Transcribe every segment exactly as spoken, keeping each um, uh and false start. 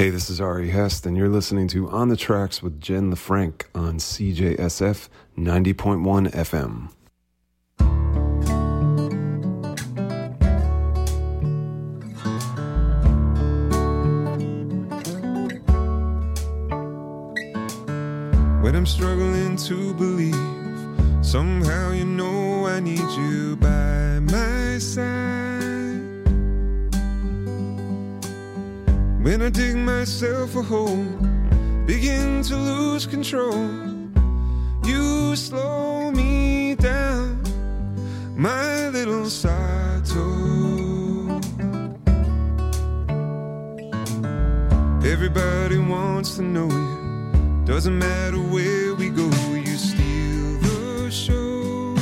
Hey, this is Ari Hest, and you're listening to On the Tracks with Jen LaFranc on C J S F ninety point one F M. When I'm struggling to believe, somehow you know I need you by my side. When I dig myself a hole, begin to lose control, you slow me down, my little Sato. Everybody wants to know you, doesn't matter where we go, you steal the show.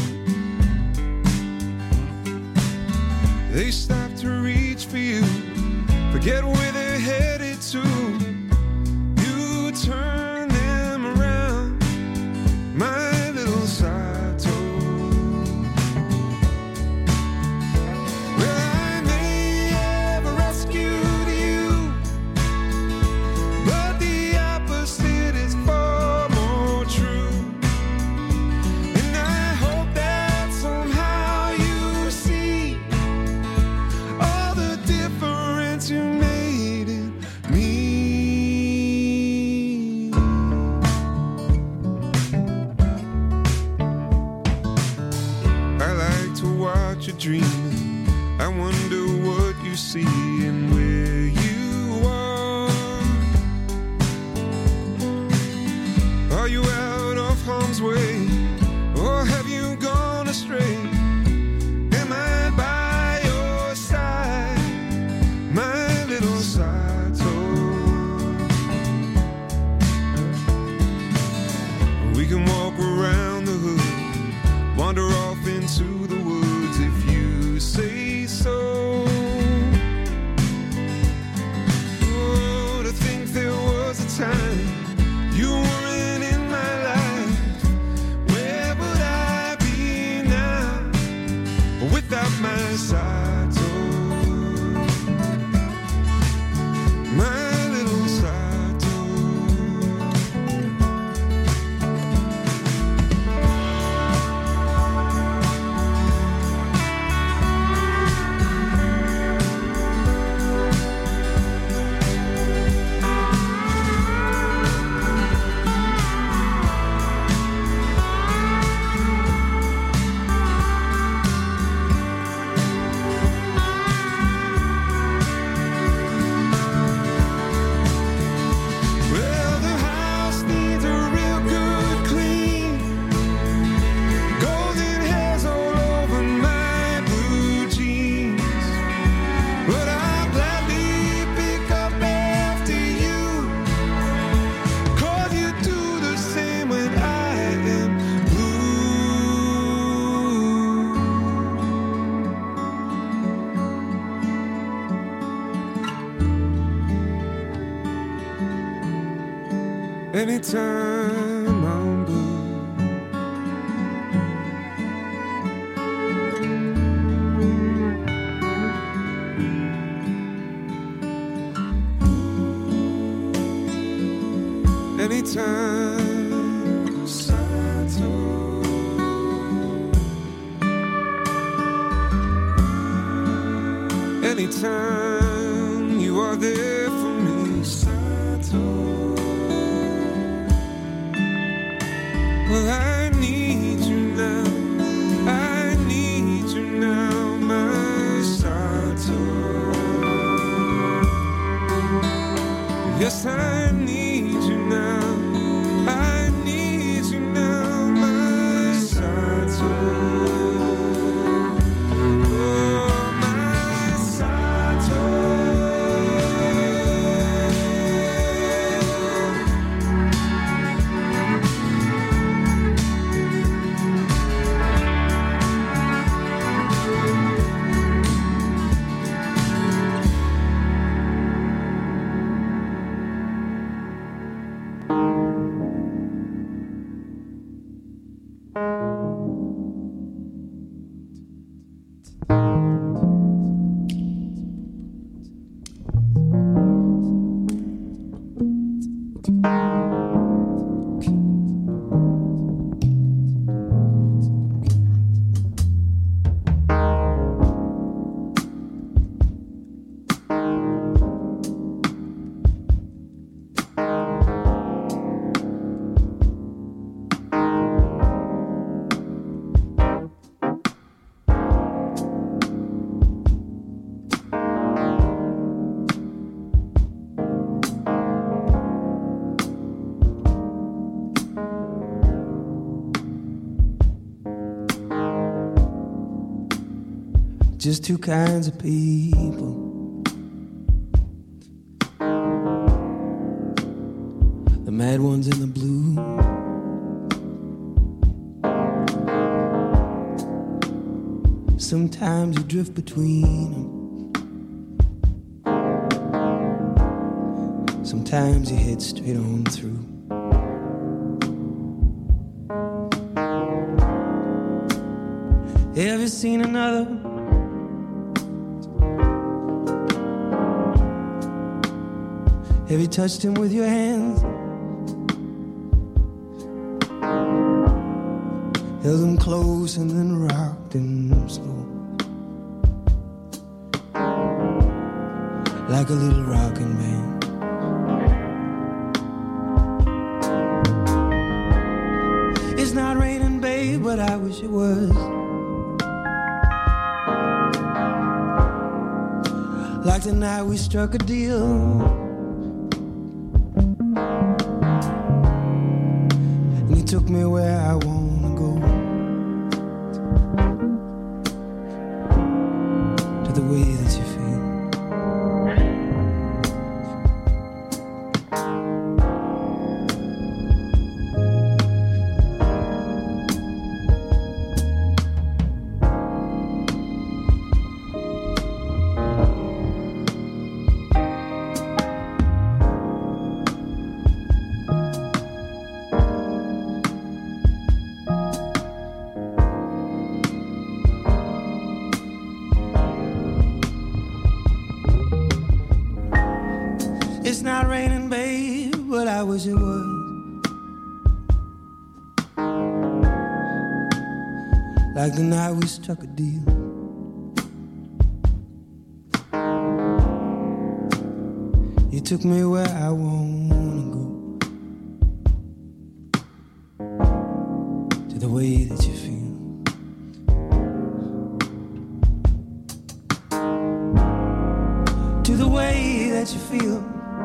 They stop to reach for you, forget where they're headed to. You turn them around, my little Sato. Well, I may have rescued you, but the opposite is far more true. And I hope that somehow you see all the difference you made in me. I like to watch you dreaming, I wonder what you see and where you are. Are you out of harm's way, or have you gone astray? Am I by your side, my little Sato? We can walk around the hood, wander off into the woods if you say so. Oh, to think there was a time you weren't in my life. Where would I be now without my Sato? My little Sato. Well, the house needs a real good clean. Golden hairs all over my blue jeans. But I'll gladly pick up after you, 'cause you do the same when I am blue. Anytime I'm blue, anytime Sato. Anytime you are there for me, Sato. Well, I need you now, I need you now, my Sato. Yes, I need you now, I need you now, my Sato. Oh, my Sato. just two kinds of people. The mad ones and the blue. Sometimes you drift between them. Sometimes you head straight on through. Have you seen another? Have you touched him with your hands? Held him close and then rocked him slow, like a little rocking band. It's not raining, babe, but I wish it was. Like the night we struck a deal. And you took me where I wanna go, to the way that you feel. It's not raining, babe, but I wish it was. Like the night we struck a deal. You took me where I wanna go, to the way that you feel. To the way that you feel.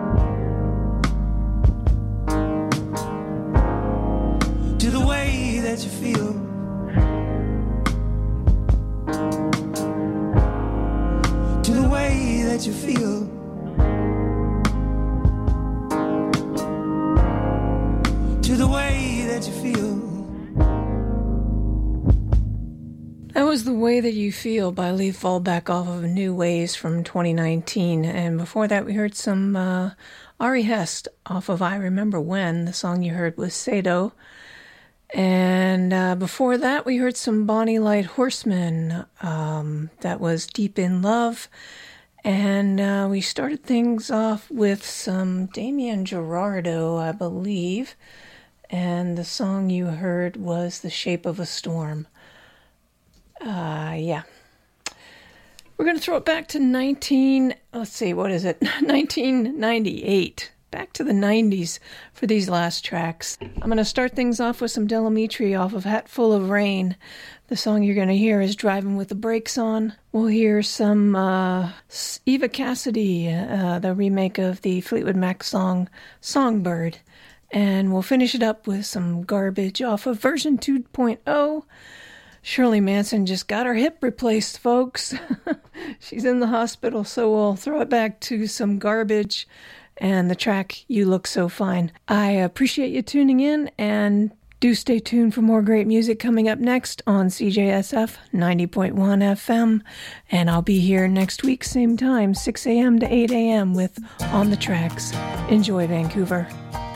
To the way that you feel. To the way that you feel. To the way that you feel. That was The Way That You Feel by Lee Fallback off of New Ways from twenty nineteen. And before that we heard some uh, Ari Hest off of I Remember When. The song you heard was Sado. And uh, before that, we heard some Bonnie Light Horseman. Um, that was Deep in Love. And uh, we started things off with some Damien Gerardo, I believe. And the song you heard was The Shape of a Storm. Uh, yeah. We're going to throw it back to nineteen, let's see, what is it? nineteen ninety-eight. Back to the nineties for these last tracks. I'm going to start things off with some Del Amitri off of Hat Full of Rain. The song you're going to hear is Driving with the Brakes On. We'll hear some uh, Eva Cassidy, uh, the remake of the Fleetwood Mac song Songbird. And we'll finish it up with some Garbage off of version two point oh. Shirley Manson just got her hip replaced, folks. She's in the hospital, so we'll throw it back to some Garbage and the track You Look So Fine. I appreciate you tuning in, and do stay tuned for more great music coming up next on C J S F ninety point one F M. And I'll be here next week, same time, six a.m. to eight a.m. with On the Tracks. Enjoy, Vancouver.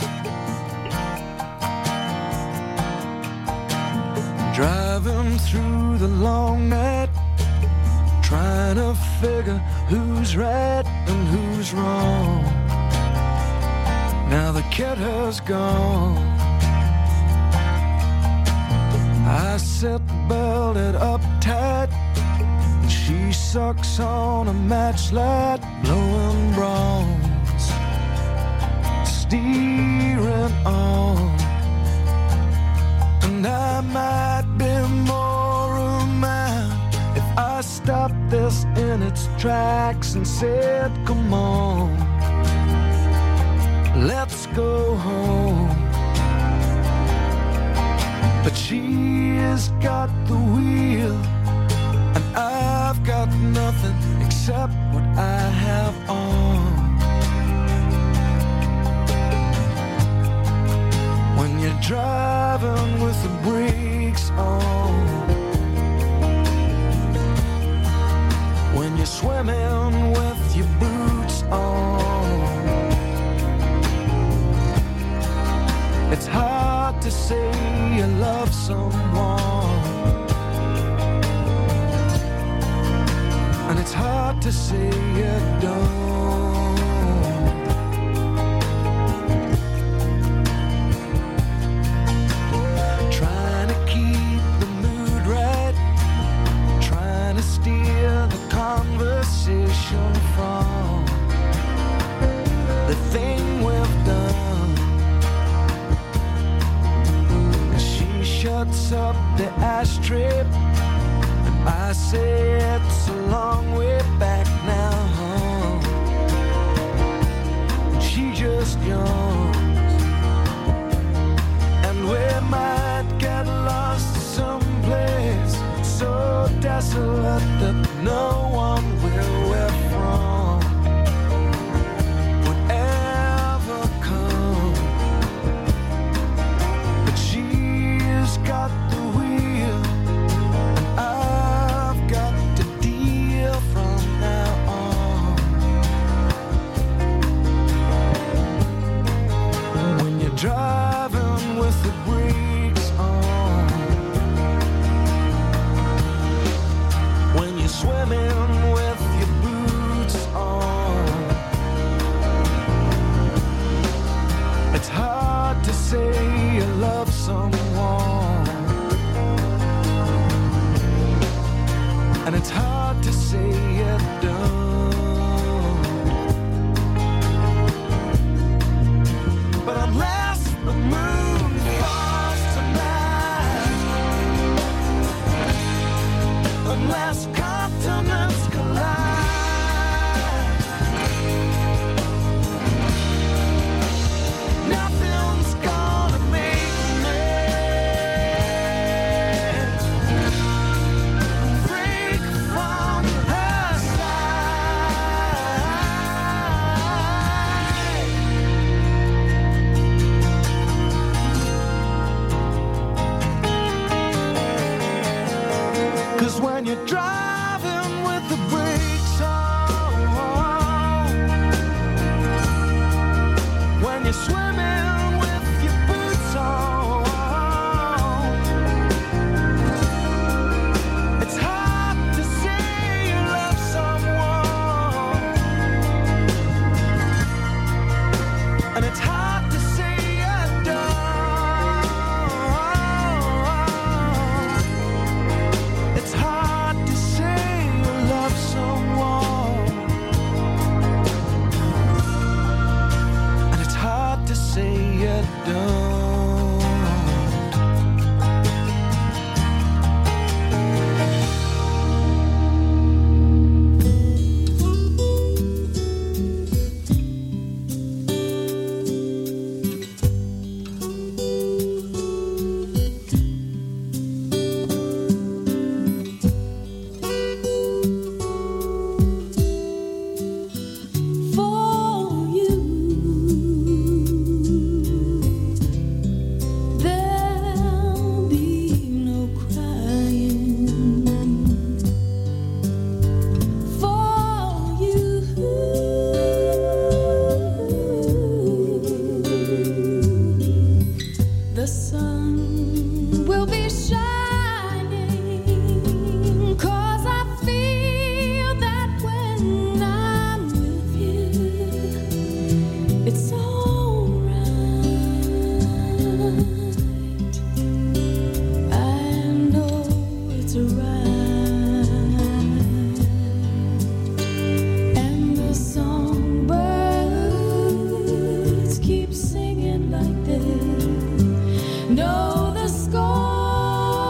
Driving through the long night, trying to figure who's right and who's wrong. Now the kid has gone. I set the belted up tight, and she sucks on a matchlight, blowing bronze, steering on. And I might be more of mine if I stopped this in its tracks and said, come on, let's go home. But she has got the wheel and I've got nothing except what I have on. When you're driving with the brakes on, when you're swimming with your boots on, it's hard to say you love someone, and it's hard to say you don't. Trying to keep the mood right, trying to steer the conversation from the thing we've done. And she shuts up the ashtray, and I say it's a long way back now. She just yawns, and we might get lost someplace so desolate that no one will we're from would ever come. But she's got the wheel, and I've got to deal from now on. When you're driving with the brakes on, when you're swimming with your boots on, it's hard to say you love someone, and it's hard to say you don't. But unless the moon falls tonight, unless continents collide, nothing's gonna make me break from her side. 'Cause when you're driving with the brakes on, when you're swimming with your boots on, it's hard to say you love someone, and it's hard to say you don't. It's hard to say you love someone, and it's hard to say you don't. For you, there'll be no crying. For you, the sun will be shining, 'cause I feel that when I'm with you, it's alright. I know it's right. And the songbirds keep singing like they know the score.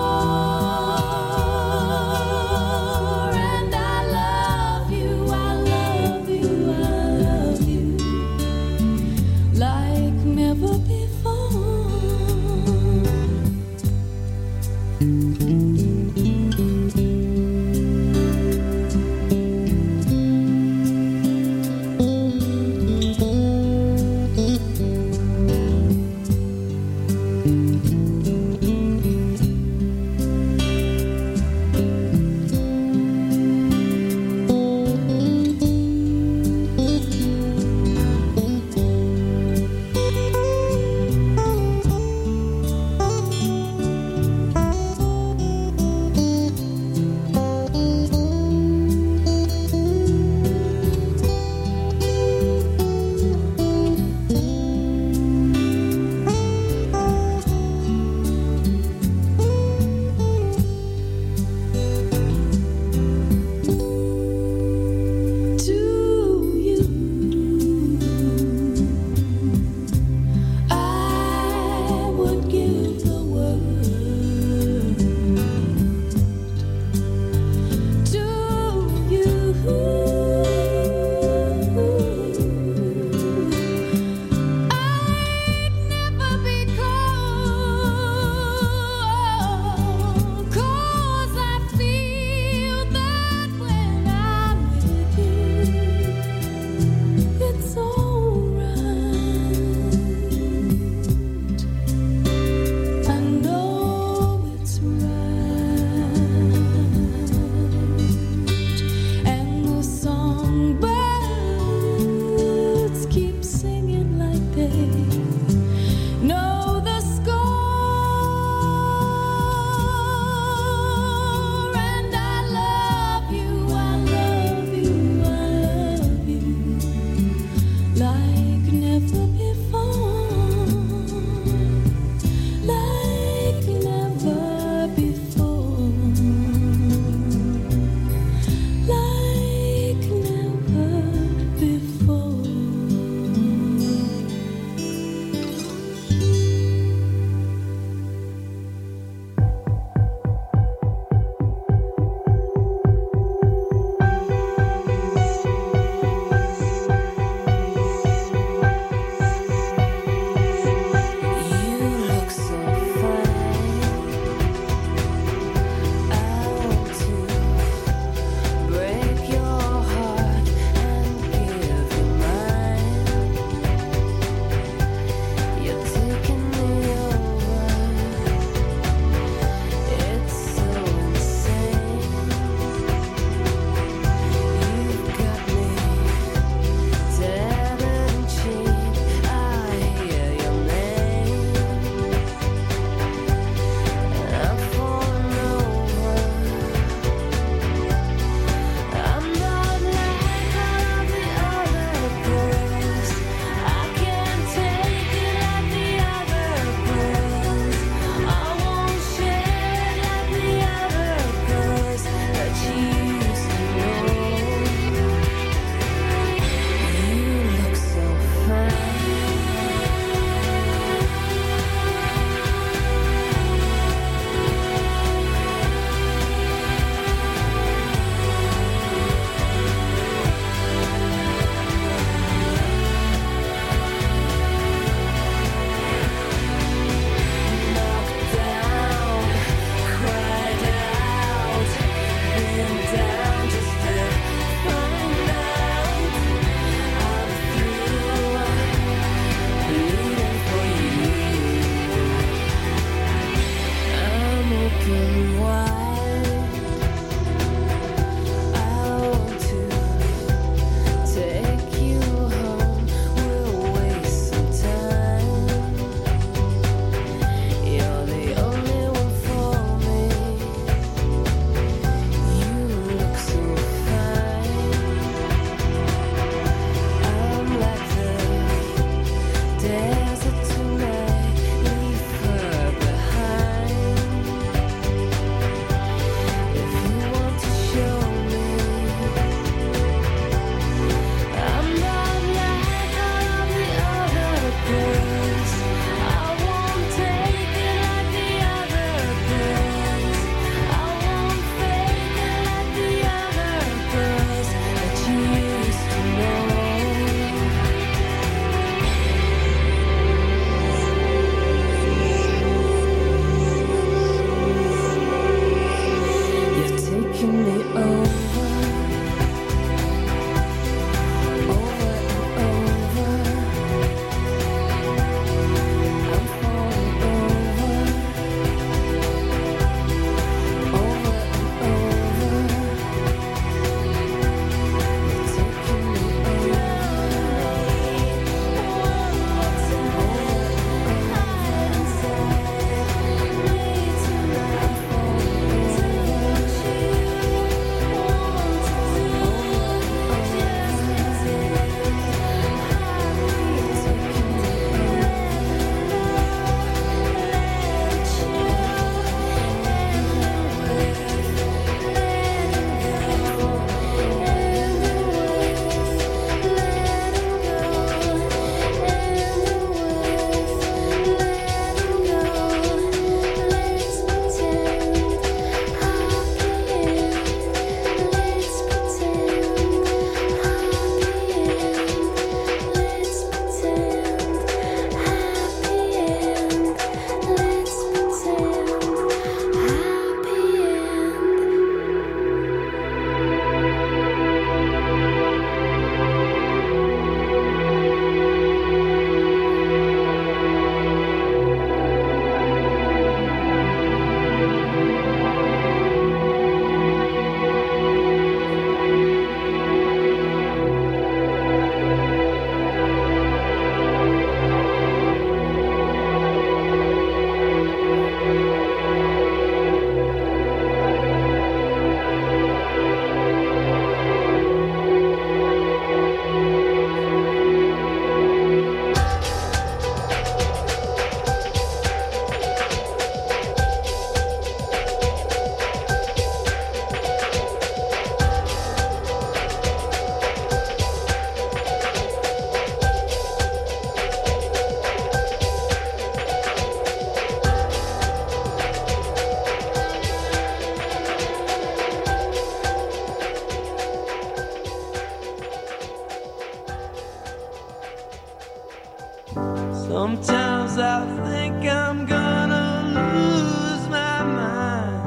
Sometimes I think I'm gonna lose my mind,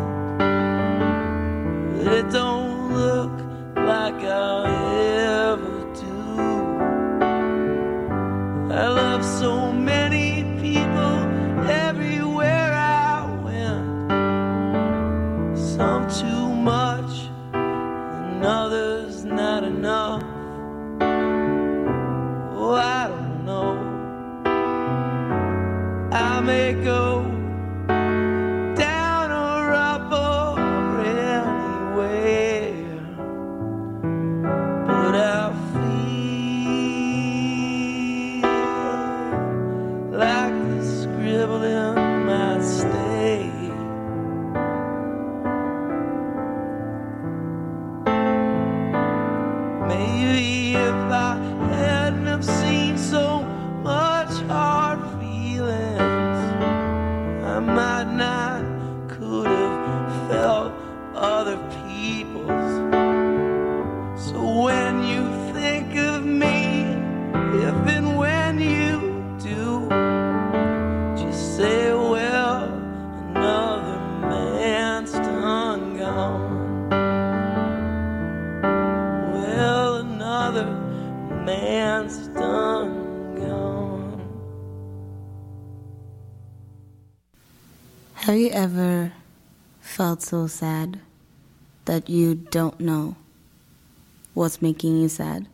but it don't look like I'll ever do. I love so many people everywhere I went, some too much and others not enough. Oh, I don't know. I may go down or up or anywhere, but I feel like the scribbling might stay. Maybe if I hadn't have seen so much hard feeling, I might not could have felt other people's. So when you think of me, if and when you do, just say, well, another man's done gone. Well, another man's done gone. Have you ever felt so sad that you don't know what's making you sad?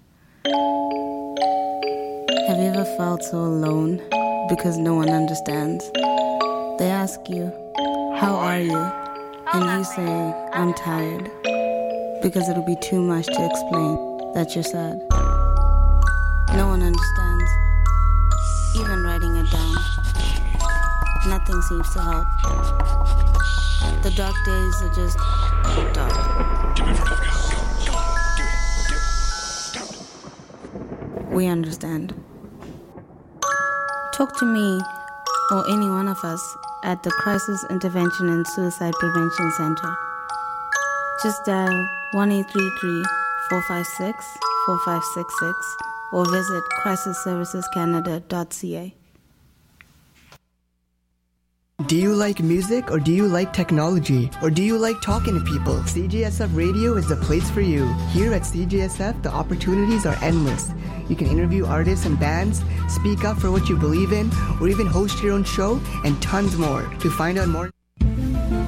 Have you ever felt so alone because no one understands? They ask you, how are you? And you say, I'm tired, because it'll be too much to explain that you're sad. No one understands, even writing it down. Nothing seems to help. The dark days are just dark. We understand. Talk to me or any one of us at the Crisis Intervention and Suicide Prevention Center. Just dial one eight three three, four five six, four five six six or visit crisis services canada dot c a. Do you like music, or do you like technology, or do you like talking to people? C J S F Radio is the place for you. Here at C J S F, the opportunities are endless. You can interview artists and bands, speak up for what you believe in, or even host your own show, and tons more. To find out more...